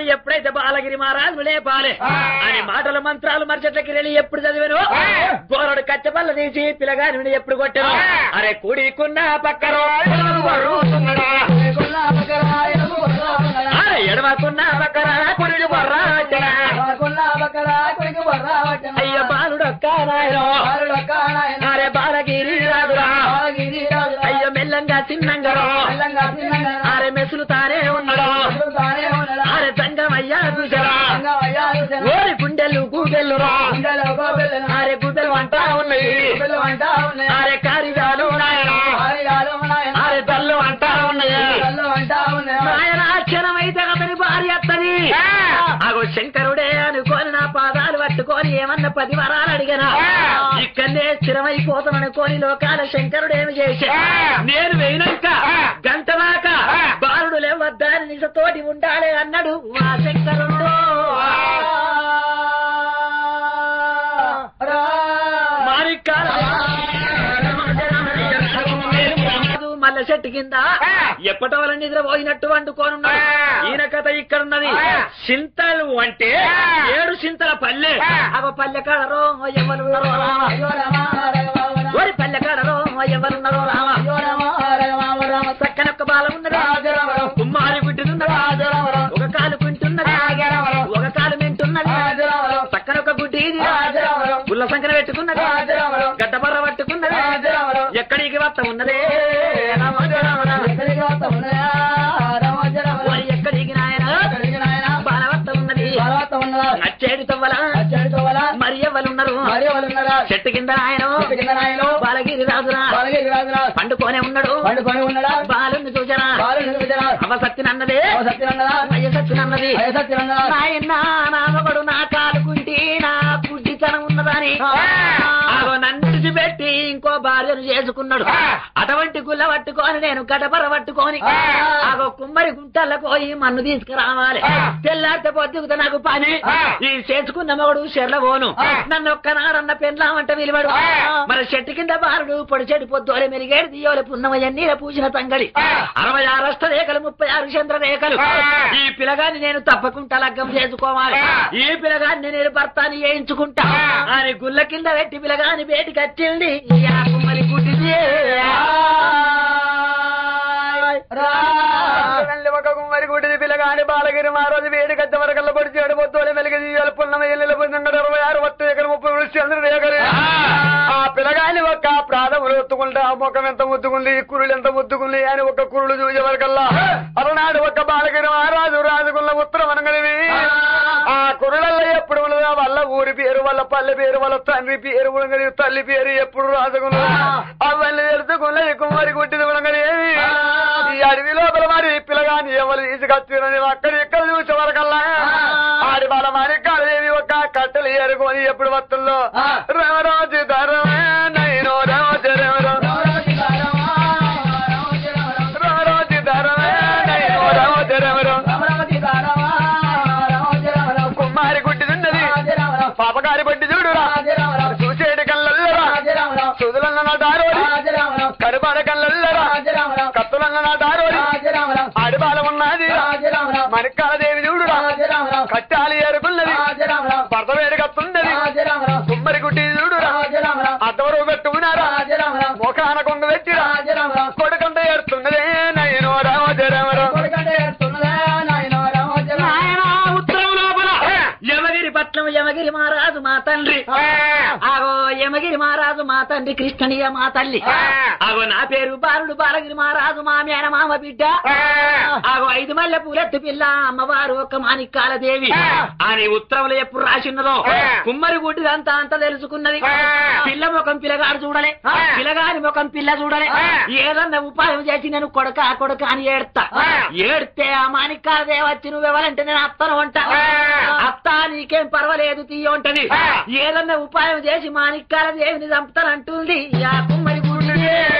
ఎప్పుడైతే బాలగిరి మహారాజు లేపాలే అని మాటల మంత్రాలు మర్చెట్లకి వెళ్ళి ఎప్పుడు చదివాను గోరడు కచ్చబల్ల తీసి పిల్లగాని ఎప్పుడు కొట్టాను అరే కూడికున్న పక్కన అరే ఎడమకున్న పక్కన కుడి బొర్రా అయ్య బాలుడొక్క నాయన అరే బాలగిరి రాదురా అయ్య మెల్లంగా చిన్నంగా అరే మెసులు తానే ఉన్నాడు అరే సంగమయ్యా చూసారా ఓరి గుండెలు గూడెల్లురా అరే గుడ్డలు అంటా ఉన్నాయి అరే కారిజాలు అరే తల్లు అంటా ఉన్నాయి ఆయన అక్షరమైతే అతని భార్య అత్తది అగో శంకరుడే అనుకోని నా పాదాలు పట్టుకొని ఏమన్నా 10 వరాలు అడిగనా ఇక్కడనే స్థిరమైపోతాననుకోని లోకాల శంకరుడేమి చేశా నేను వేయినాక గంట దాకా బాలుడు లేవద్దని నిజతోటి ఉండాలి అన్నాడు ఆ శంకరుడు మల్ల చెట్టు కింద ఎప్పటి వల్ల నిద్రపోయినట్టు వండుకోనున్నాడు ఈయన కథ ఇక్కడున్నది చింతలు అంటే 7 చింతల పల్లె అవ పల్లె కాడరో ఎవరున్నారో ఓరి పల్లె కాడరో ఎవరున్నారో రామ చక్కనొక్క బాల ఉన్నది కుమ్మారి గుడ్డినున్నది ఒక కాలు కుంటున్నది ఒక కాలు మెంటున్నది చక్కనొక్క గుడ్డి గుల్ల సంకన పెట్టుకున్నది గడ్డబర్ర పట్టుకున్నది ఎక్కడికి వత్త ఉన్నదే ఎక్కడికి నాయన బాలవత్త ఉన్నది నచ్చేడు తవ్వల మరి ఎవరున్నారు చెట్టు కింద ఆయన బాలగిరి రాజురా పండుకోనే ఉన్నాడు బాలుని చూచరా అవ సత్యనన్నదే అయ్య సత్యనన్నది నాయన నామగడు నా కాలుకుంటే నా బుద్ధితనం ఉన్నదని నన్ను పెట్టి ఇంకో భార్యను చేసుకున్నాడు అటువంటి గుల్ల పట్టుకొని నేను గడపర పట్టుకొని ఆగో కుమ్మరి గుంటలకు పోయి మన్ను తీసుకురావాలి తెల్లారితే పొద్దుకుతా నాకు పని ఈ చేసుకున్న మగడు చెర్ల పోను నన్ను ఒక్కనాడన్న పెండ్లామంట విలువడు మరి చెట్టు కింద బారుడు పొడి చెడు పొద్దులే మెరిగేడు దియోలే పున్నమయ్యన్నీల పూసిన తంగడి 66 అష్టరేఖలు 36 చంద్రరేఖలు ఈ పిల్లగాన్ని నేను తప్పకుండా లగ్గం చేసుకోవాలి ఈ పిల్లగాన్ని నేను భర్తని వేయించుకుంటా అని గుల్ల కింద పెట్టి పిల్లగాని బయటికి వచ్చింది మరి గుడ్డిది ఒక కుమ్మరి గుడ్డిది పిల్లగాని బాలగిరి మహారాజు వేడి గద్ద వరకల్లా పొడి చేయడం పొద్దులే మెలిగి పున్నమయ్యలు 26 ఎకరం 30 చంద్రరేఖలు ఆ పిల్లగాని ఒక్క ప్రాణములు ఒత్తుకుంటా ముఖం ఎంత ముద్దుకుంది కురులు ఎంత ముద్దుకుంది అని ఒక కురులు చూసే వరకల్లా అలనాడు ఒక బాలగిరి మహారాజు రాజుకున్న ఉత్తరం అనగలివి ఆ కురులల్లో ఎప్పుడు ఉన్నదా వాళ్ళ ఊరి పేరు వాళ్ళ పల్లె పేరు వాళ్ళ తండ్రి పేరు ఉనగలి తల్లి పేరు ఎప్పుడు రాజుకున్నదా అవన్నీ తెలుసుకున్నది కుమ్మరి గుడ్డిది ఉనగలేవి ఈ అడవి లోపల మరి పిల్లగాని ఎవరు తీసుకొచ్చిరని అక్కడ ఇక్కడ చూసే వరకల్లా ఆడి వాళ్ళ మరి కాలేవి ఒక కట్టెలు ఏరుకొని ఎప్పుడు వస్తుల్లో రమరాజు ధరమే నైనో రాజు రమరాజు ధరమే నైనో రాజు కుమ్మారి గుడ్డిదున్నది పాపగారి బట్టి చూడురా చూసేటి కళ్ళల్లరా సుదులన్న నా దారోడి కడుపాల కళ్ళల్లరా కత్తులన్న నా దారోడి ఆడిపాల ఉన్నది మరికాల దేవి చూడురా కట్టాలి ఏరుకున్నది భర్త వేడి కత్తున్నది కుమ్మరి గుడ్డి చూడురా అద్దవరు పెట్టుకున్నారా ముఖాన కొంగ పెట్టిరా కొడుకంట ఏడుతున్నదే నయనో రామజరమరా యమగిరి మహారాజు మా తండ్రి ఆగో యమగిరి మహారాజు మా తండ్రి కృష్ణనీయ మా తల్లి ఆగో నా పేరు బాలుడు బాలగిరి మహారాజు మా మేనమామ బిడ్డ ఆగో 5 మల్లె పూలెత్తు పిల్ల అమ్మవారు ఒక మాణిక్యాల దేవి అని ఉత్తరంలో ఎప్పుడు రాసిన్నదో కుమ్మరి గుడ్డిదంతా అంతా తెలుసుకున్నది పిల్ల ముఖం పిల్లగాడు చూడలే పిల్లగాని ముఖం పిల్ల చూడలే ఏదన్నా ఉపాయం చేసి నేను కొడక అని ఏడితే ఆ మాణిక్యాల దేవి వచ్చి నువ్వెవరంటే నేను అత్తను అంట అత్త నీకేం పర్వాలేదు తీయంటది ఏదన్నా ఉపాయం చేసి మాణిక్యాల దేవిని చంపుతానంటుంది ఆ కుమ్మరి గుడి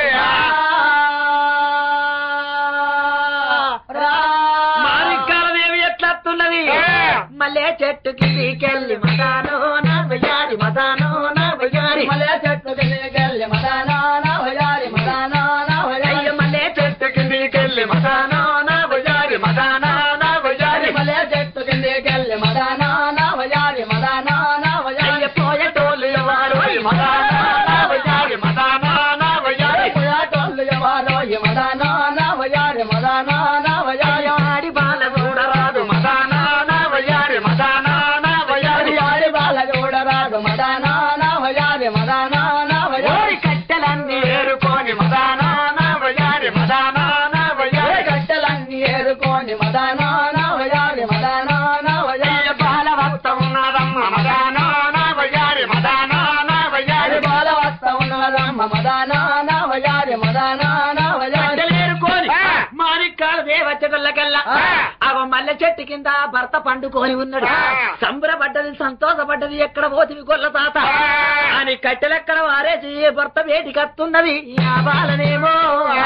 మాణిక్యాల దేవి ఎట్లత్తున్నది మళ్ళీ చెట్టు కిందికెళ్ళి మదానో నా వయ్యారి మదానో నా వయ్యారి మళ్ళీ చెట్టు కిందికెళ్ళి మదానో నా వయ్యారి మదానో నా వయ్యారి మళ్ళీ చెట్టు కిందికెళ్ళి మదానో నా వయ్యారి మదానో నా వయ్యారి మళ్ళీ చెట్టు కింద మల్లె చెట్టు కింద భర్త పండుకొని ఉన్నాడు సంబరపడ్డది సంతోషపడ్డది ఎక్కడ పోతివి కొల్ల తాత అని కట్టెలెక్కడ వారేసి భర్త వేటికి వస్తున్నది ఆ బాలనేమో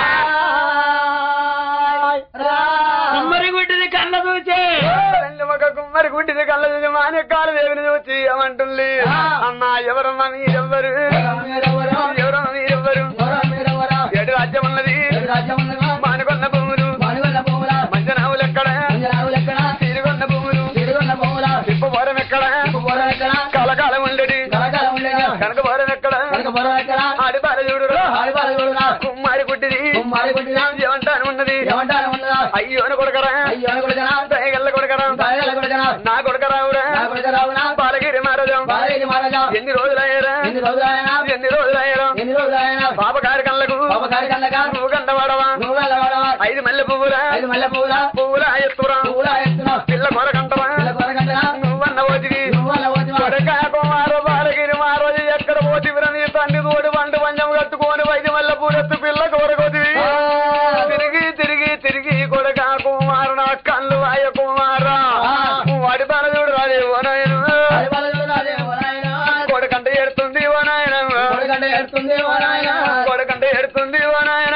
కుమ్మరి గుడ్డిది కళ్ళ చూచే కుమ్మరి గుడ్డిది కళ్ళ చూసి మానేకాలు దేవిని చూచి ఏమంటుంది అమ్మా ఎవరమ్మా మీరెవ్వరు ఎవరమ్మా మీరెవ్వరు ఏడు రాజ్యం ఉన్నది మానుకొన్న భూములు మంజనావులు ఎక్కడ తిరుగున్న భూములు తిప్పబోరం ఎక్కడ కలకాలం ఉండేది కనకబోరం ఎక్కడ ఆడిపాల చూడు కుమ్మారి గుడ్డిది ఏమంటాను ఉన్నది అయ్యోని కొడకరా దయగల్ల కొడకరా నా కొడకరావురా బాలగిరి మహారాజా ఎన్ని రోజులయ్యారా ఎన్ని రోజులయ్యారా బాబగారి కళ్ళకు నువ్వు కండవాడవా 5 మల్లె పువ్వులా పువ్వులా ఎత్తురా పిల్ల కొరకంటవా నువ్వన్న పోతివి కొడక కుమారు బాలగిరి మహారాజు ఎక్కడ పోతివిరా నీ తండ్రి తోడు వంట పంచం కట్టుకొని 5 మల్లె పూలెత్తు పిల్ల కొరకొతివి తిరిగి కొడక కుమారు నా కళ్ళు వాయ కుమారా వాడి తన చూడు రాదేవో నాయన కొడకంటే ఎడుతుంది ఓ నాయన కొడకంటే ఎడుతుంది ఓ నాయన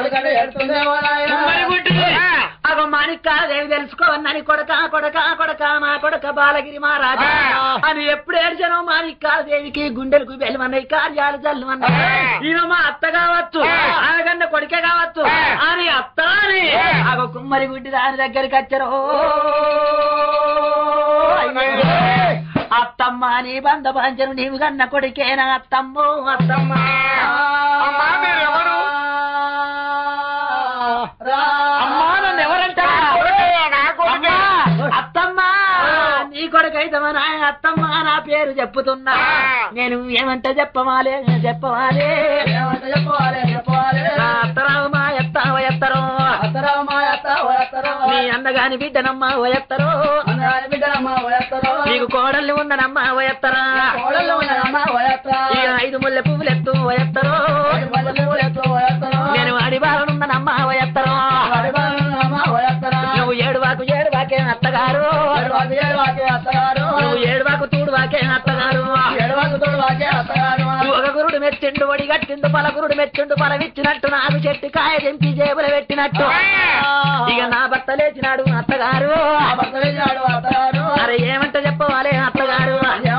అగో మాణిక్యాలదేవి తెలుసుకోవన్నని కొడక మా కొడక బాలగిరి మహారాజా అని ఎప్పుడు ఏడ్చానో మాణిక్యాలదేవికి గుండెలకు వెలువన్నాయి కార్యాలు జల్లువన్నాయి ఈయన మా అత్త కావచ్చు ఆమె కన్నా కొడుకే కావచ్చు అని అత్త అని అగో కుమ్మరి గుడ్డి దాని దగ్గరికి వచ్చారు అత్తమ్మ నీ బంధ పంచను నీవు కన్న కొడుకేనా అత్తమ్మో అత్తమ్మ అత్తమ్మ నీ కొడుకైతమా నా అత్తమ్మ నా పేరు చెప్పుతున్నా నేను ఏమంటే చెప్పవాలే అత్తరావు మా ఎత్తావ ఎత్తరో నీ అన్నగాని బిడ్డనమ్మా ఓయత్తరో నీకు కోడళ్ళు ఉన్ననమ్మా ఓయత్తరా 5 ముల్లె పువ్వులు ఎత్తు ఓయత్తరో నేను అడిబాలనున్ననమ్మా ఓయత్తరో నువ్వు ఏడువాకే అత్తగారు నువ్వు ఏడువాకు తూడువాకే అత్తగారు ఒక గురుడు మెచ్చిండు ఒడి గట్టిండు పలగురుడు మెచ్చిండు పలవిచ్చినట్టు నాకు చెట్టు కాయ తెంపి జేబులు పెట్టినట్టు ఇక నా భర్త లేచినాడు అత్తగారు అరే ఏమంటే చెప్పవాలే అత్తగారు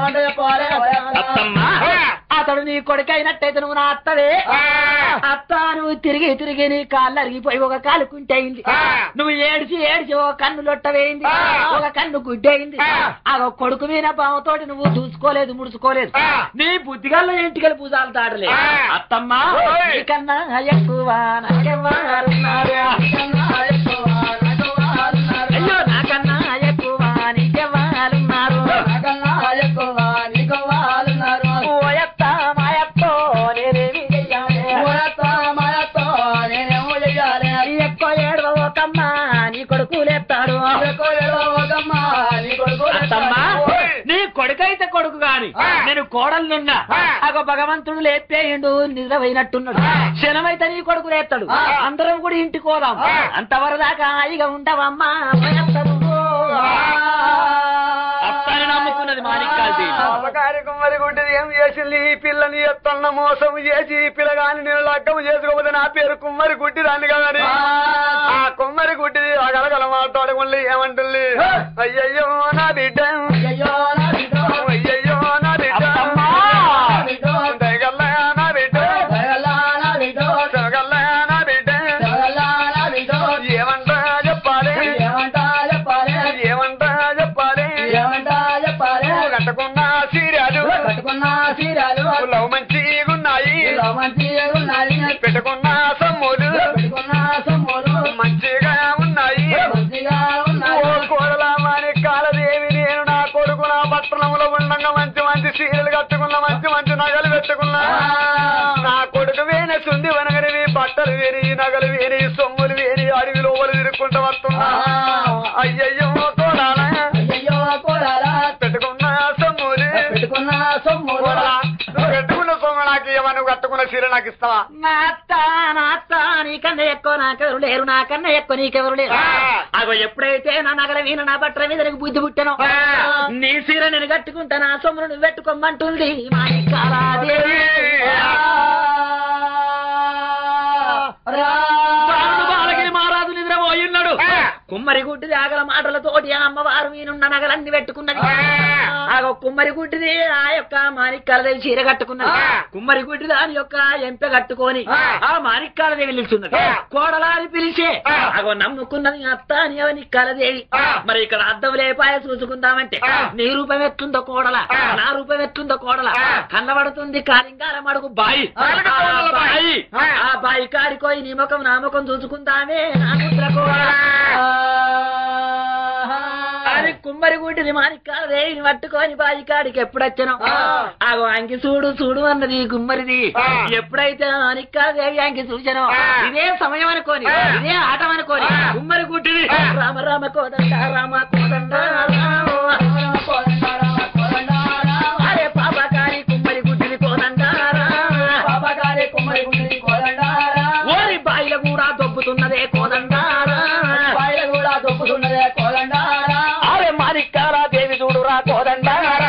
అతడు నీ కొడుకైనట్టయితే నువ్వు నా అత్తవే అత్త నువ్వు తిరిగి నీ కాళ్ళు అరిగిపోయి ఒక కాలు కుంటయింది నువ్వు ఏడిచి ఒక కన్ను లొట్టవేయింది ఒక కన్ను గుడ్డయింది ఆ కొడుకు మీద బావతోటి నువ్వు చూసుకోలేదు ముడుచుకోలేదు నీ బుద్ధిగల్లో ఇంటికెళ్ళి పూజాలు తాడలే అత్తమ్మ కన్నా ఎక్కువ నాకెవ్వరున్నారు అయ్యో నాకన్నా ఎక్కువ నీకెవ్వాలున్నారు నీ కొడుకైతే కొడుకు గాని నేను కోడలున్నా అగో భగవంతుడు లేపేయండు నిద్రపోయినట్టున్నాడు క్షణమైతే నీ కొడుకు లేస్తాడు అందరం కూడా ఇంటికి పోదాం అంతవరదాకా హాయిగా ఉండవమ్మా అత్తని నమ్ముకున్నది మాణిక్యాలదేవి కుమ్మరి గుడ్డిది ఏం చేసింది ఈ పిల్లని ఎత్తన్న మోసం చేసి ఈ పిల్లగాని నేను లగ్గం చేసుకోకపోతే నా పేరు కుమ్మరి గుడ్డి దాన్ని కానీ ఆ కుమ్మరి గుడ్డిది అగలగల మాట్లాడకుండా ఏమంటుంది అయ్యయ్యో నా బిడ్డ అయ్యయ్యో నా బిడ్డ దయగల్ల నా బిడ్డ దయగల్ల నా బిడ్డ ఏమంటా చెప్పాలి కట్టుకున్న సీరాలు లవ్ మంచిగున్నాయి పెట్టుకున్న సమ్ములు మంచిగా ఉన్నాయి కోడల మాణిక్యాలదేవి నేను నా కొడుకు నా పట్టణంలో ఉండగా మంచి సీరలు కట్టుకున్నా మంచి నగలు పెట్టుకున్నా నా కొడుకు వేనెస్తుంది వనగనివి బట్టలు వేని నగలు వేని సొమ్ములు వేని అడవి లోపల తిరుక్కుంటూ వస్తున్నా అయ్యయ్యో కోడాలా పెట్టుకున్న సొమ్ములు పెట్టుకున్న సొమ్ము నాకు ఏమన్నా కట్టుకున్న చీర నాకు ఇస్తావా? నా అత్త నీకన్నా ఎక్కువ నాకెవరు లేరు, నాకన్నా ఎక్కువ నీకెవరు లేరు. అగో ఎప్పుడైతే నా నగల మీద నా బట్టల మీద నీకు బుద్ధి పుట్టాను, నీ సీర నేను కట్టుకుంటా, నా సొమ్మును నువ్వు పెట్టుకోమంటుంది మాణిక్యాలదేవి. బాలగిరి మహారాజు నిద్రపోయిన్నాడు. కుమ్మరి గుడ్డిది ఆగల మాటలతోటి ఆ అమ్మవారు మీనున్న నగలన్నీ పెట్టుకున్నది. ఆగో కుమ్మరి గుడ్డిది ఆ యొక్క మాణిక్యాలదేవి చీర కట్టుకున్నది. కుమ్మరి గుడ్డి దాని యొక్క ఎంపె కట్టుకొని ఆ మాణిక్యాలదేవి నిలుచున్నది. కోడలాని పిలిచే అగో నమ్ముకున్నది అత్త అని మాణిక్యాలదేవి. మరి ఇక్కడ అద్దం లేపాయ చూసుకుందామంటే నీ రూపం ఎట్లుందో కోడల, నా రూపం ఎట్లుందో కోడల కన్నబడుతుంది కాలింగాల మడుగు బాయి. ఆ బాయి కాడికోయి నీ ముఖం నా ముఖం చూసుకుందామే నా ముద్ర కోడల అని కుమ్మరి గుడ్డిని మాణిక్యాలదేవిని పట్టుకొని బాయి కాడికి ఎప్పుడొచ్చాను ఆగో అంకి చూడు అన్నది కుమ్మరిది. ఎప్పుడైతే మాణిక్యాలదేవి అంకి చూసానో ఇదే సమయం అనుకోని, ఇదే ఆటం అనుకోని కుమ్మరి గుడ్డిని రామ రామ కోదండ రామ కోదండ అరే పాపకారి కుమ్మరి గుడ్డిని కోదండ ఓరి బాయిల కూడా దొబ్బుతున్నదే కోదండారా, అరే మాణిక్యాలదేవి చూడురా కోదండారా.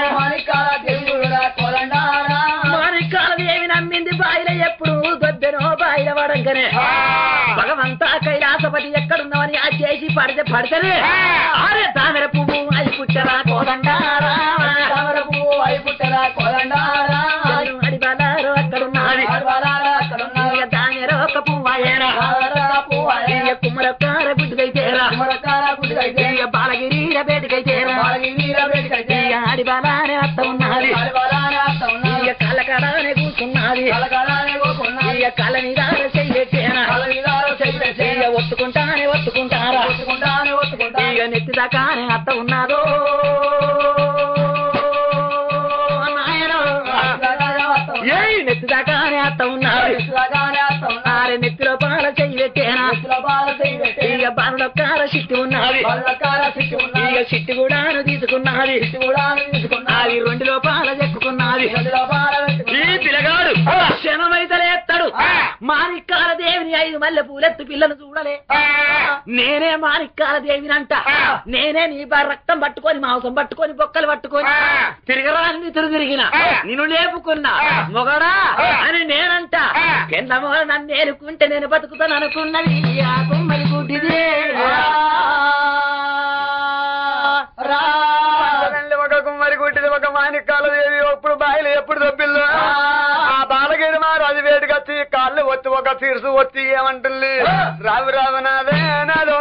మాణిక్యాలదేవి నమ్మింది బాయిల ఎప్పుడు దొబ్బెనో బాయిల వడంకనే భగవంతా కైలాసపతి ఎక్కడున్నావని ఆ చేసి పడితేనే అరే తామర పువ్వు అయి పుట్టరా కోదండారా, అడిబాలారు అక్కడున్నది తామర ఒక పువ్వాయేరా కుమ్మరొక్కార గుడ్డుకైతేరా బాలగిరి బేటికైతేరా అడిబాలానే అత్త ఉన్నది కళ్ళకడానే కూర్చున్నది కళ్ళ మీద చెయ్యేనా ఒత్తుకుంటారా ఇక నెత్తి దాకానే అత్త ఉన్నాదో నెత్తి దాకానే అత్త ఉన్నారు. నెత్తిలో పాల చెయ్యి పెట్టేనా ఇక బాలొక్కార చిట్టి ఉన్నది, ఇక చిట్టి కూడా తీసుకున్నది, అది రెండులో పాల చెక్కున్నది. ఈ పిల్లగాడు క్షణమైతే ఎత్తాడు మాణిక్యాలదేవిని 5 మల్లె పూలెత్తు పిల్లను చూడలే. నేనే మాణిక్యాలదేవిని అంట, నేనే నీ రక్తం పట్టుకొని మాంసం పట్టుకొని బొక్కలు పట్టుకొని తిరగరాని తిరిగిన నిన్ను లేపుకున్నా మొగడా అని నేనంట. ఎందమో నన్ను ఏలుకుంటే నేను బతుకుతాను అనుకున్నది ఆ కుమ్మరి గుడ్డిదే. ఒక కుమ్మరి గుడ్డిది ఒక మాణిక్యాలదేవి ఎప్పుడు బాయిలు ఎప్పుడు దొబ్బిల్లు. ఆ బాలగిరి మహారాజు వేడికి వచ్చి కాళ్ళు ఒత్తి ఒక తీర్సు వచ్చి ఏమంటుంది రావు రావు నాదే నాదో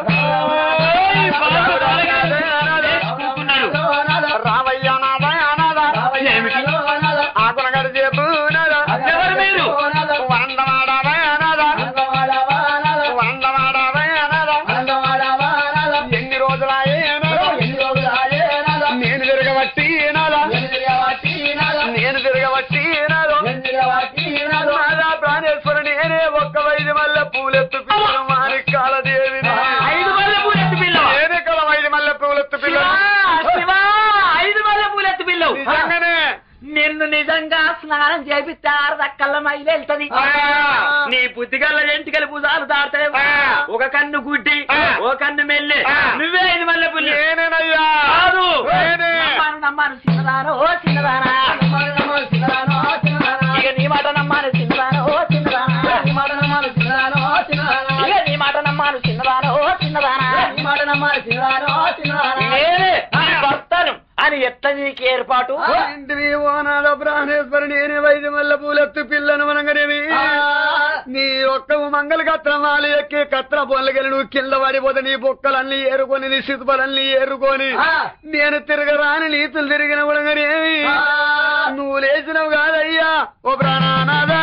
రావయ్యా నాదా అనాదా ఆకునగడు చెప్పు నాదా వందవాడావా అనాదా వందవాడావా అనాదా ఎన్ని రోజులాయే అనాదా నేను తిరగబట్టి నాదా నేను తిరగబట్టి నాదా ప్రాణేశ్వరు నేనే ఒక్క 5 మల్లె పూలెత్తు పిల్లలు మాణిక్యాలదేవిని 5 మల్లె పూలెత్తు పిల్ల నేనే కదా 5 మల్లె పూలెత్తు పిల్ల 5 మల్లె పూలెత్తు పిల్లవు నిజంగానే నిన్ను నిజంగా స్నానం చేపిస్తారు దక్కల్ల మైలు వెళ్తది. నీ బుద్ధిగల్ల ఎంటికలు భుజాలు దాడతాయి. ఒక కన్ను గుడ్డి ఒక కన్ను మెల్లి నువ్వే 5 మల్లె పుల్లి నేనేనయ్యా కాదు నమ్మాను చిన్నదానో చిన్నదానా ఇక నీ మాట నమ్మాను చిన్నదానో చిన్నదానా ఇక నీ మాట నమ్మాను చిన్నదానా నేనే భర్తను అని ఎట్లా నీకు ఏర్పాటు ఇంటివి ఓనాడు ప్రాణేశ్వరు నేనే 5 మల్లె పూలెత్తు పిల్లను మనగనేవి నీ ఒక్క మంగళ కత్రమాలు ఎక్కి కత్ర పొలగలి నువ్వు కింద పడిపోతే నీ బొక్కలన్నీ ఏరుకొని నీ సితుపలన్నీ ఏరుకొని నేను తిరగరాని నీతులు తిరిగిన ఉడగనేవి నువ్వు లేచినవు కాదయ్యా ఓ ప్రాణానాదా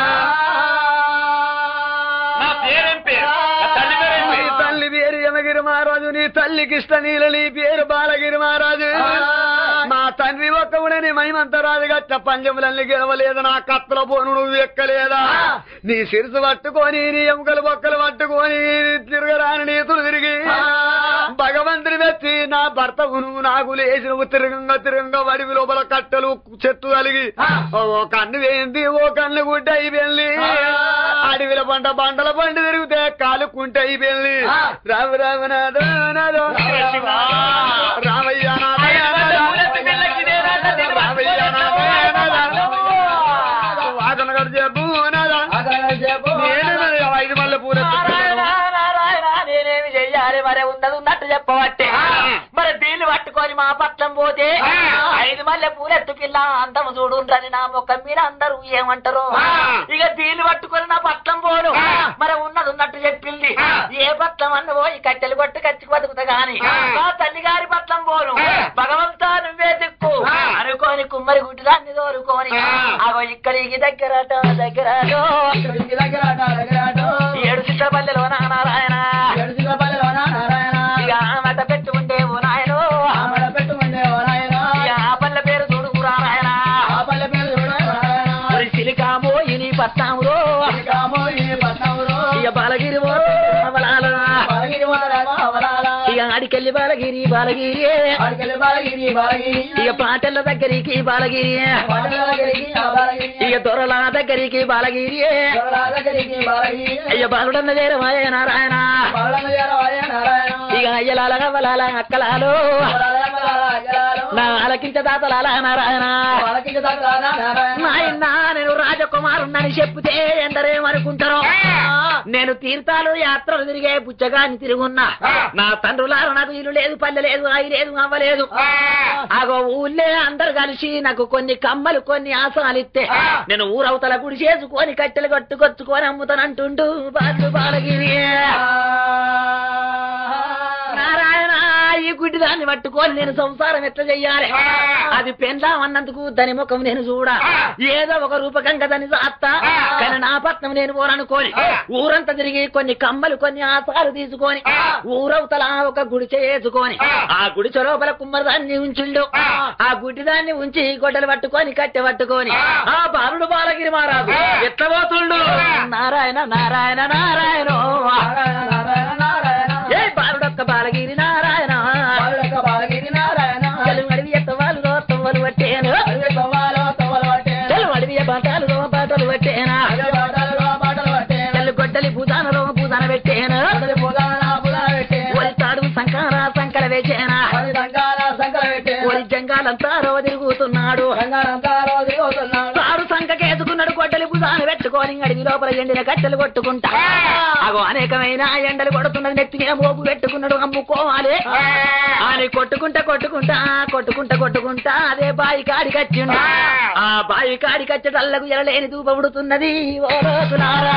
తల్లి పేరు యమగిరి మహారాజు నీ తల్లికి ఇష్ట నీళ్ళ నీ పేరు బాలగిరి మహారాజు మా తండ్రి ఒక్కవుడని మహిమంత రాజుగట్ట పంజములన్నీ గెలవలేదు నా కత్తుల పోను నువ్వు ఎక్కలేదా నీ శిరసు పట్టుకొని నీ ఎముకలు బొక్కలు పట్టుకొని తిరగరాని నీతులు తిరిగి భగవంతుని వచ్చి నా భర్తవు నువ్వు నాకు లేచి నువ్వు తిరగంగా వడివి లోపల కట్టలు చెట్టు కలిగి ఓ కన్ను వేయింది ఓ కన్ను గుడ్డ అయిపోయింది అడవిల పంట బండల పంట తిరిగితే కాలుకుంటే అయిపోయింది రామ రామనాథ రామయ్య వాదన గడు చెప్పు ఐదు మళ్ళీ పూల నేనేమి చెయ్యాలి మరి ఉన్నట్టు చెప్పబట్టే మరి దీన్ని పట్టుకొని మా పట్లం పోతే 5 మల్లె పూలెత్తు పిల్ల అందం చూడుండ్రని నా మొక్క మీద అందరూ ఏమంటారు ఇక దీన్ని పట్టుకొని నా పట్లం పోను మరి ఉన్నట్టు చెప్పింది ఏ పట్లం అన్న పోయి కట్టెలు కొట్టు కచ్చి బతుకుతా గాని నా తల్లి గారి పట్లం పోను భగవంతా నువ్వే దిక్కు అనుకోని కుమ్మరి గుడ్డిదాన్ని దోరుకోని అగో ఇక్కడికి దగ్గరటో ఏడు చిత్రపల్లెలో నారాయణ ఇక ఆమెట పెట్టుకుంటేవు నాయనో ఆ పల్లె పేరు చూడు నారాయణ సిలికామో ఇని పట్టామురో ఇక బాలగిరి ఇక అడికెళ్ళి బాలగిరి ఇక పాటల దగ్గరికి బాలగిరి ఇక దొరల దగ్గరికి బాలగిరి అయ్య బాలుడన్న చేరమాయ నారాయణ ఇక అయ్యలాల గవ్వలాల అక్కలాలు నా అలకించ దాతలాల నారాయణ నాయన నేను రాజకుమారుణ్ణని చెప్తే ఎందరేమనుకుంటారో నేను తీర్థాలు యాత్రలు తిరిగే పుచ్చగాని తిరుగున్నా నా తండ్రులారు నాకు ఇల్లు లేదు పల్లె లేదు అయి లేదు అవ్వలేదు ఆగో ఊళ్ళే అందరు కలిసి నాకు కొన్ని కమ్మలు కొన్ని ఆసనాలు ఇస్తే నేను ఊరవతల గుడి చేసుకొని కట్టెలు కట్టుకొచ్చుకొని అమ్ముతానంటుండు బాలగిరి నారాయణ ఈ గుడ్డి దాన్ని పట్టుకొని నేను సంసారం ఎట్లా చెయ్యాలి అది పెండ్లామన్నందుకు దాని ముఖం నేను చూడా ఏదో ఒక రూపకంగా దాన్ని సాత్తా కానీ నా పట్నం నేను పోరనుకోని ఊరంతా తిరిగి కొన్ని కమ్మలు కొన్ని ఆసాలు తీసుకొని ఊరవతల ఒక గుడిచె వేసుకొని ఆ గుడిచె లోపల కుమ్మరి దాన్ని ఉంచుండు ఆ గుడ్డి దాన్ని ఉంచి గొడ్డలు పట్టుకొని కట్టె పట్టుకొని ఆ బాలుడు బాలగిరి మహారాజు ఎట్లా పోతుండు నారాయణ నారాయణ నారాయణ ఏ బాలుడొక్క బాలగిరి నారాయణ అడివి ఎత్తవాలు తవ్వలు పట్టేను అడివి బాటలు పట్టేనా గొడ్డలి భూదానలో భూదాన పెట్టేనా తాడు సంకర వేసేనా జంగాలంతా రవ తిరుగుతున్నాడు తాడు సంకేసుకున్నాడు గొడ్డలి భూదాన పెట్టుకొని అడివి లోపల ఎండిన కట్టెలు కొట్టుకుంటా అగో అనేకమైన ఎండలు కొడుతున్నది నెత్తి మీద మోపు పెట్టుకున్నాడు అమ్ముకోవాలి అని కొట్టుకుంటా అదే బాయి కాడికి వచ్చిండు ఆ బాయి కాడికి వచ్చేటల్లకు ఎలలేని దూపముడుతున్నది ఓ రోజులారా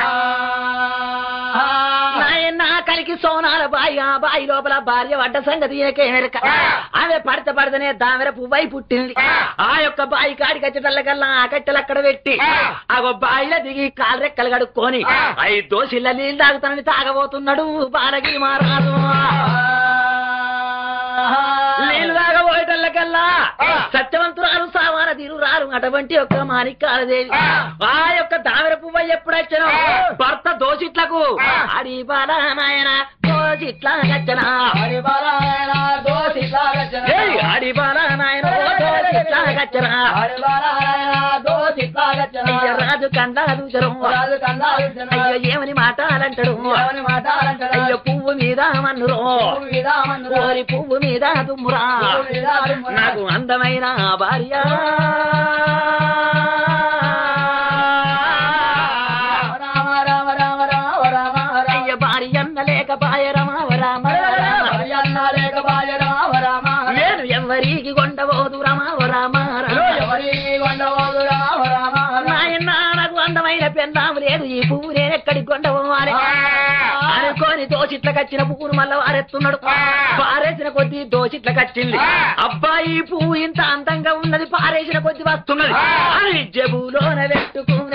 నాయన కలికి సోనాల బాయి ఆ బాయి లోపల భార్య పడ్డ సంగతి ఈయనకేమెరక ఆమె పడితేనే దామెర పువ్వై పుట్టింది ఆ యొక్క బాయి కాడికి వచ్చేటల్లకల్లా ఆ కట్టెలు అక్కడ పెట్టి ఆ బాయిలో దిగి కాలు రెక్కలు కడుక్కొని 5 దోసిళ్ళ నీళ్ళు తాగుతానని తాగబోతున్నాడు బాలగిరి మహారాజు నీళ్ళు తాగబోయేటల్లకల్లా సత్యవంతురాలు సామాన తీరురారు అటువంటి యొక్క మాణిక్యాలదేవి ఆ యొక్క దామెర పువ్వ ఎప్పుడొచ్చను భర్త దోషిట్లకు అడి బాల నాయన దోషిట్లా గచ్చనా అడి బాల నాయన దోషిట్లా గచ్చనా అయ్య రాజు కండా దూచరు అయ్యో ఏమని మాటాలంటాడు అయ్యో పువ్వు మీద మన్నురో ఓరి పువ్వు మీద తుమ్మురా నాకు అందమైన భార్య అయ్య భార్య అన్న లేక పాయ రమ నేను ఎవరికి కొండబోదు నాయన నాకు అందమైన పెన్నాము లేదు ఈ పువ్వు నేను ఎక్కడికి కొండపోవాలి అనుకోని దోషిట్లకచ్చిన పువ్వును మళ్ళా వారెత్తున్నాడు పారేసిన కొద్ది దోషిట్లకచ్చింది అబ్బాయి పువ్వు ఇంత అందంగా ఉన్నది పారేసిన కొద్ది వస్తున్నది అని జబులోన పెట్టుకున్న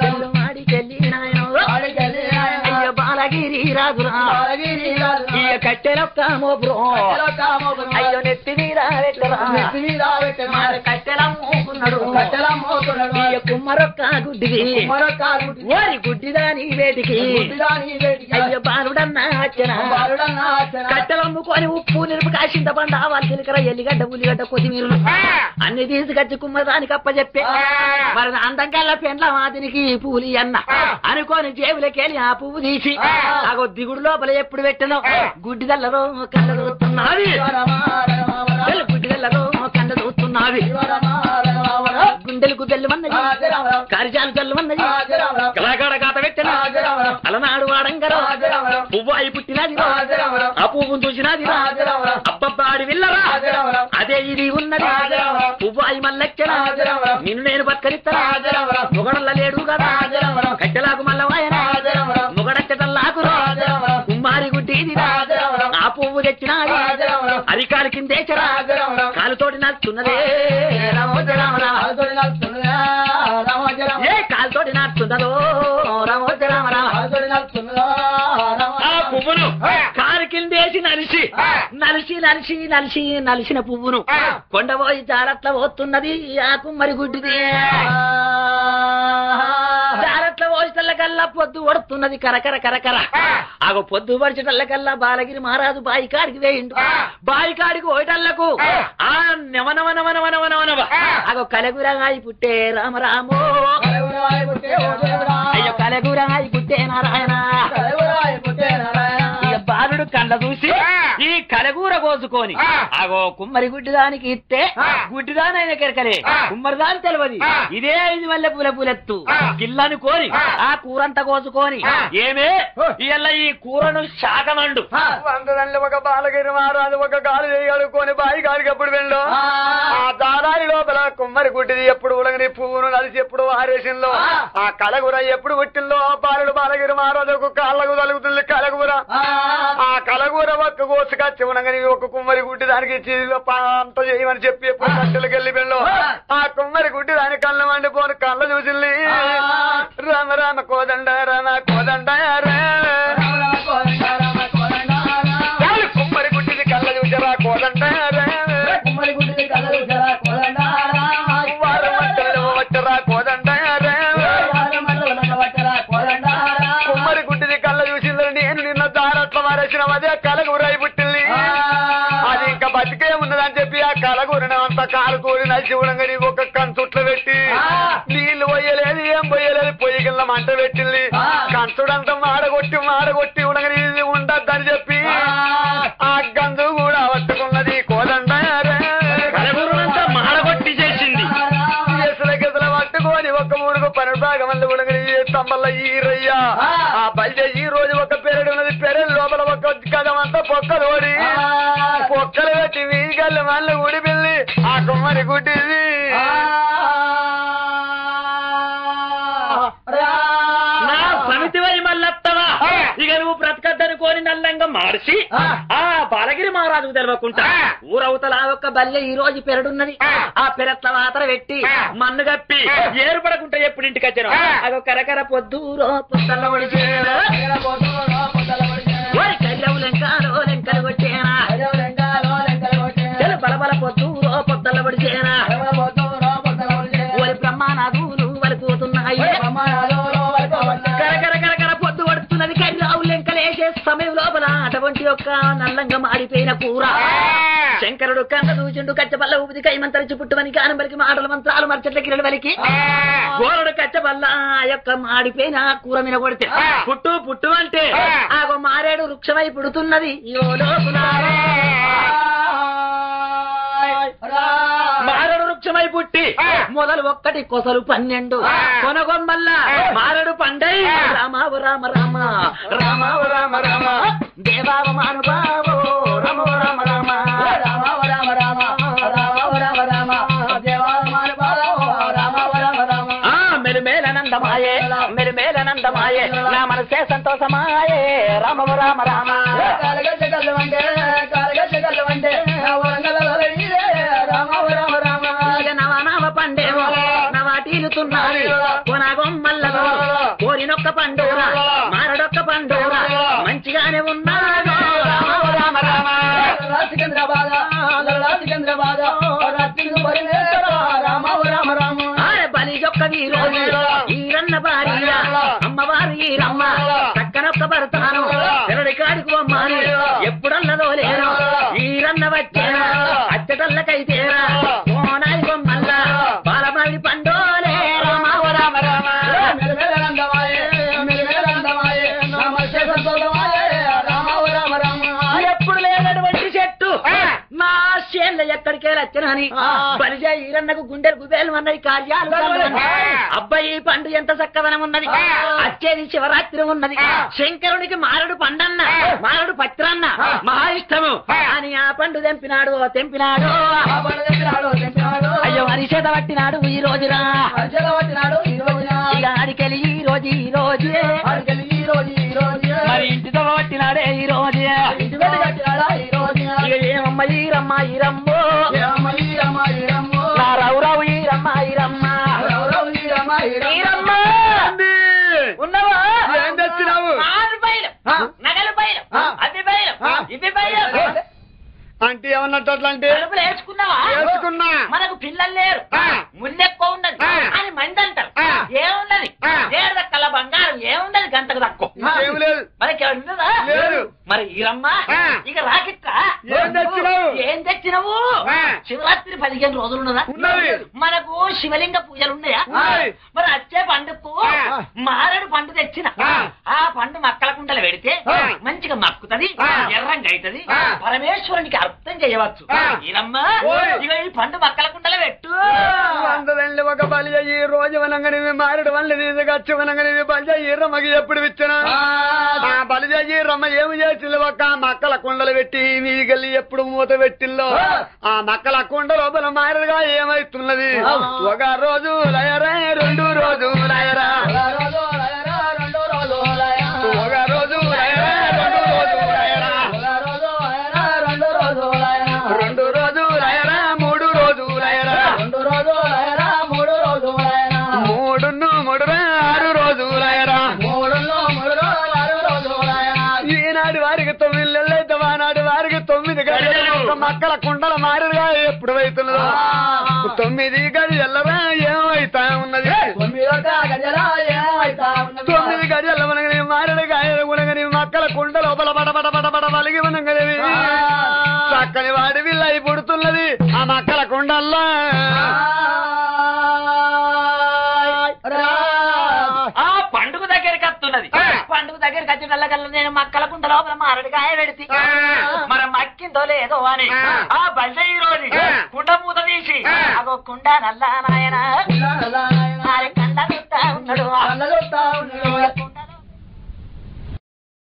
మాడికెళ్ళి నాయన బాలగిరి రాజురా ఇక కట్టెలొక్క మోపురు అయ్యో నెత్తి మీద పెట్టరా కట్టెల మోకున్నాడు కుమ్మరొక్క గుడ్డిది ఓరి గుడ్డిదాని వేటికి అయ్యో బాలుడన్నా కట్టెలమ్ముకొని ఉప్పు నిరుపు కాసింత పండు ఆవాలు జీలకర్ర ఎల్లిగడ్డ ఉల్లిగడ్డ కొత్తిమీరలు అన్ని తీసుకొచ్చి కుమ్మదానికి అప్పచెప్పే మరి అందంకల్లా పెండ్ల మాదినికి పూలి అన్న అనుకోని జేబులకెళ్ళి ఆ పువ్వు తీసి ఆగో దిగుడు లోపల ఎప్పుడు పెట్టను గుడ్డిదల్లలో కళ్ళ చూస్తున్నది గుడ్డిదల్లలో కళ్ళ చూస్తున్నది గుండెలకు తెల్లమన్నది కారిచాలు తెల్లమన్నది కళాకాడ కాత పెట్టను అలనాడు వాడంగర పువ్వు అయి పుట్టినది ఆ పువ్వును చూసినది అబ్బబ్బాడి విల్లరా అదే ఇది ఉన్నది పువ్వు అయి మల్లెక్కన నిన్ను నేను బతకరిస్తాను మొగడల్ల లేడు కదా కట్టెలాకు మల్ల వాయన మొగడచ్చటల్లాకు కుమ్మారి గుడ్డిది ఆ పువ్వు తెచ్చినాది అరికాలు కిందేచరా కాలుతోటి నడుస్తున్నదే ఏ కాలుతోటి నడుస్తున్నదో పువ్వును కాలు కిందేసి నలిసిన పువ్వును కొండపోయి జారట్ల పోతున్నది ఆ కుమ్మరి గుడ్డిది జారట్ల పోసేటల్లకల్లా పొద్దు ఒడుతున్నది కరకర కరకర ఆగో పొద్దు పడిచేటల్లకల్లా బాలగిరి మహారాజు బాయికాడికి వేయిండు బాయికాడికి పోయేటల్లకు ఆ నవనవనవనవనవనవ ఆగో కలగురాయి పుట్టే రామరామో అయ్యో కలగురాయి పుట్టే నారాయణ బాలుడు కళ్ళ చూసి ఈ కలగూర కోసుకొని ఆగో కుమ్మరి గుడ్డిదానికి ఇస్తే గుడ్డిదానైన కెరకలే కుమ్మరిదాని తెలియదు ఇదే 5 మల్లె పూల పూలెత్తు గిల్లని కోరి ఆ కూరంతా కోసుకొని ఏమే ఇళ్ళ ఈ కూరను శాకమండు అందరూ ఒక బాలగిరి మహారాజు ఒక గాలి చేయగలుగుకొని బాయి గాలికి ఎప్పుడు వెళ్ళు ఆ దారాలి లోపల కుమ్మరి గుడ్డిది ఎప్పుడు ఉలగని పువ్వును నలిసి ఎప్పుడు ఆరేసిందో ఆ కలగూర ఎప్పుడు పుట్టిందో ఆ బాలుడు బాలగిరి మహారాజు ఒక కాళ్ళకు తలుగుతుంది కలగూర ఆ కలగూర ఒక్క కోసుకొచ్చి ఉండగాని ఒక కుమ్మరి గుడ్డి దానికి అంత చేయమని చెప్పి ఎప్పుడు కట్టెలకు వెళ్ళి వెళ్ళు ఆ కుమ్మరి గుడ్డి దాని కళ్ళు వండిపోని కళ్ళ చూసింది రామ రామ కోదండ రామ కోదండ కుమ్మరి గుడ్డిది కళ్ళ చూసారా కోదండ వచ్చరా కోదండ కుమ్మరి గుడ్డిది కళ్ళ చూసిందని నేను నిన్న దారట్ల వారేసిన అదే కలగూరాయి పుట్టింది అది ఇంకా బతికే ఉన్నదని చెప్పి ఆ కలగూరిని అంత కాలుకూరి నలిసి ఉండగాని ఒక కంచుట్లో పెట్టి నీళ్లు పోయలేదు ఏం పోయలేదు పొయ్యి కింద మంట పెట్టింది కంచుడంతా మాడగొట్టి ఉండగాని ఇది ఉండద్దని చెప్పి ఆ గంజు కూడా పట్టుకున్నది కోదండ మాడగొట్టి చేసింది గెసల పట్టుకొని ఒక ఊరుకు 12 భాగం మంది ఉండగాని తమ్మల్ల ఈరయ్యా ఆ బయట ఈ రోజు ఒక పెరడు ఉన్నది పెరడు లోపల ఒక గదమంతా పొక్కలు ఓడి పొక్కలు పెట్టి వీగల్లి మళ్ళీ ఊడిపిల్లి ఆ కుమ్మరి గుడ్డిది నా సమితివై మల్లత్తవా ఇక నువ్వు బ్రతకద్దనుకోని నల్లంగా మార్చి ఆ బాలగిరి మహారాజుకు తెలవకుండా ఊరవతల ఒక్క బల్లె ఈ రోజు పెరడున్నది ఆ పెరట్ల మాత్ర పెట్టి మన్ను కప్పి ఏర్పడకుంటే ఎప్పుడు ఇంటికి వచ్చాను అదో కరకర పొద్దు పుస్తల్లో ఒడిచేనా లెంకాలో లెంకలు కొట్టేనా బలబల పొద్దు పొద్దల ఒడిచేనా ఓరి బ్రహ్మానాథులు వలిపోతున్నాయి కరకర కరకర పొద్దు పడుతున్నది కర్రావు లెంకలేసే సమయం లోపల అటువంటి యొక్క నల్లంగా మాడిపోయిన కూర శంకరుడు కన్న దూచుండు కచ్చబల్ల ఊపిది కైమంతరించి పుట్టువని గానంబలికి మాటల మంత్రాలు మర్చట్ల కిరడు వలికి గోరుడు కచ్చబల్ల ఆ యొక్క మాడిపోయిన కూర మీద కొడితే పుట్టు పుట్టు అంటే ఆగో మారేడు వృక్షమై పుడుతున్నది మారడు వృక్షమై పుట్టి మొదలు 1 కొసలు 12 కొనగొమ్మల్ల మారడు పండై రామావ రామ రామ రామావ రామ రామ దేవావ మానుభావో రామ రామ రామ రామావ రామ రామ రామావ రామ రామ దేవావ మానుభావో రామావ రామ రామ మెరుమేలనందమాయే మెరుమేలనందమాయే నా మనసే సంతోషమాయే రామవ రామ రామ కాలగచ్చగల్లు వంటే రామవ రామ రామ నవ పండేమో నవాటీలుతున్నాయి కొనగొమ్మల్లో కోరినొక్క పండుగ మారడొక్క పండుగ మంచిగానే ఉన్నాడు రామవ రామ బలి యొక్క వీరోజు ఈరన్న భార్య అమ్మవారు ఈరమ్మ చక్కనొక్క భర్తాను తెరడి కాడికి బొమ్మని ఎప్పుడన్నదో లేను ఈరన్న వచ్చేనా అచ్చటల్లకైతేరా ఓనాయి బొమ్మల్ల బాలమావి పండోలే రామ ఓ రామ రామ ఎప్పుడు లేనటువంటి చెట్టు నా చేన్ల ఎక్కడికే వచ్చనని బలిజే ఈరన్నకు గుండెలు గుబేలు అన్నది కార్యాలు అబ్బాయి పండు ఎంత చక్కదనం ఉన్నది వచ్చేది శివరాత్రి ఉన్నది శంకరునికి మారడు పండన్న మారడు పత్రన్న మహా ఇష్టము అని ఆ పండు తెంపినాడు అయ్యో అరిచేత పట్టినాడు ఈ రోజురా ఇక ఆడికెళ్ళి ఈ రోజు మరి ఇంటితో పట్టినాడే ఈ రోజు ఇక ఏమమ్మ ఈరమ్మో నా రౌరావు ఈరమ్మ ఉన్నవా ఏం తెచ్చినావు నగలు బయలు అది బయలు ఇది బయలు అంటే ఏమన్నట్టు అట్లాంటి వేసుకున్నావా వేసుకున్నా మనకు పిల్లలు లేరు మున్నెక్కువ ఉన్నది అని మంది అంటారు ఏమున్నది ఏడు దక్కల బంగారం ఏమున్నది గంటకు తక్కువ ఏం లేదు మనకి ఉన్నదా లేదు మరి ఈరమ్మ ఇక రాకిక్క ఏం తెచ్చినావు శివరాత్రి 15 రోజులు ఉన్నదా మనకు శివలింగ పూజలు ఉన్నాయా మరి వచ్చే పండుగకు మారడు పండు తెచ్చిన ఆ పండు మక్కల కుండలు పెడితే మంచిగా మక్కుతది ఎర్రంగా అవుతుంది పరమేశ్వరునికి అర్థం చేయవచ్చు ఈరమ్మ ఇక ఈ పండు మక్కల కుండలు పెట్టు అందరండి ఒక బలి ఈ రోజు వనంగా మారడు వల్ల తీసుకొచ్చి వనంగా బలి ఈరమ్మకి ఎప్పుడు ఇచ్చిన బలి రమ్మ ఏమి చేసింది ఒక మక్కల కుండలు పెట్టి మీదికెళ్ళి ఎప్పుడు మూత పెట్టిల్లో ఆ మక్కల కుండ లోపల మారడుగా ఏమైతున్నది ఒక రోజు లయరా 2 రోజు లయరా ఒక రోజు లయరా 2 రోజు లయరా 3 రోజు లయరా 6 రోజు లయరా ఈనాడు వారికి 9 నెలలైతే ఆనాడు వారికి 9 గడియలు మక్కల కుండల మారుగా ఎప్పుడు అవుతున్నదో 9 గడియల్లరా ఏమైతా ఉన్నది 9 గడియల్ల మనగని మారడు గాయలు గుణగని మక్కల కుండ లోపల బడ వలిగి మనగనేవి చక్కని వాడి విల్లై పుడుతున్నది ఆ మక్కల కుండల్లా ఆ పండుగ దగ్గరికి వస్తున్నది పండుగ దగ్గరికి వచ్చినల్లా నేను మక్కల కుండ లోపల మారడికాయ పెడితే మరి మక్కిందో లేదో అని ఆ బండ ఈ రోజు కుండ మూత తీసి అగో కుండ నల్లా నాయన కండ ఉన్నాడు